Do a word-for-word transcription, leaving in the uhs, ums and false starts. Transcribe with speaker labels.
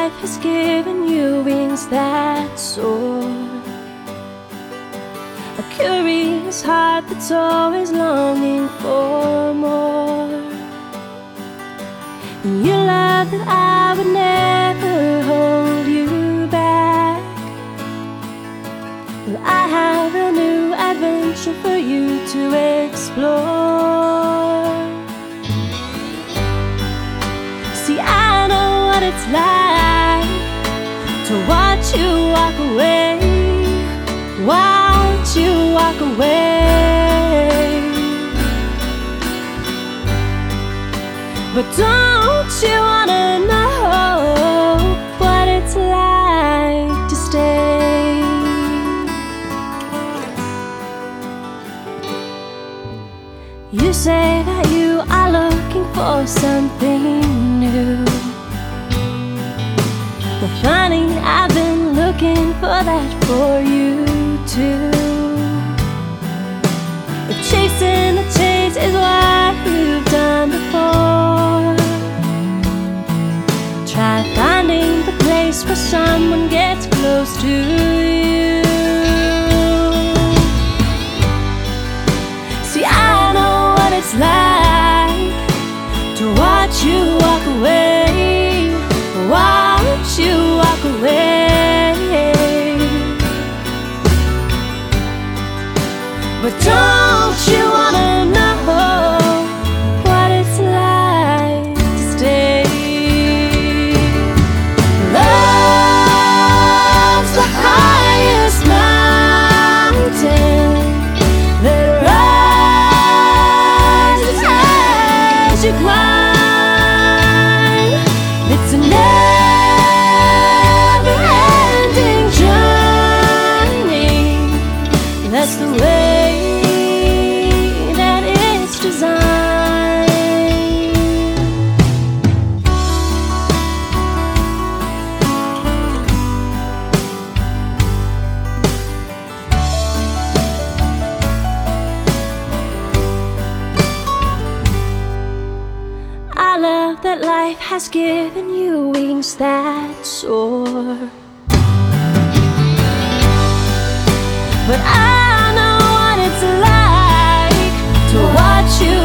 Speaker 1: life has given you wings that soar, a curious heart that's always longing for more. And you love that I would never hold you back. Well, I have a new adventure for you to explore. See, I know what it's like to watch you walk away, watch you walk away. But don't you wanna know what it's like to stay? You say that you are looking for something new. Well, funny, I've been looking for that for you too. If chasing the chase is what you've done before, try finding the place where someone gets close to you. See, I know what it's like to watch you walk away, watch you walk away. But don't you wanna know what it's like to stay? Love's the highest mountain that rises as you climb. It's a never-ending journey. That's the way design. I love that life has given you wings that soar, but I know what it's like to watch you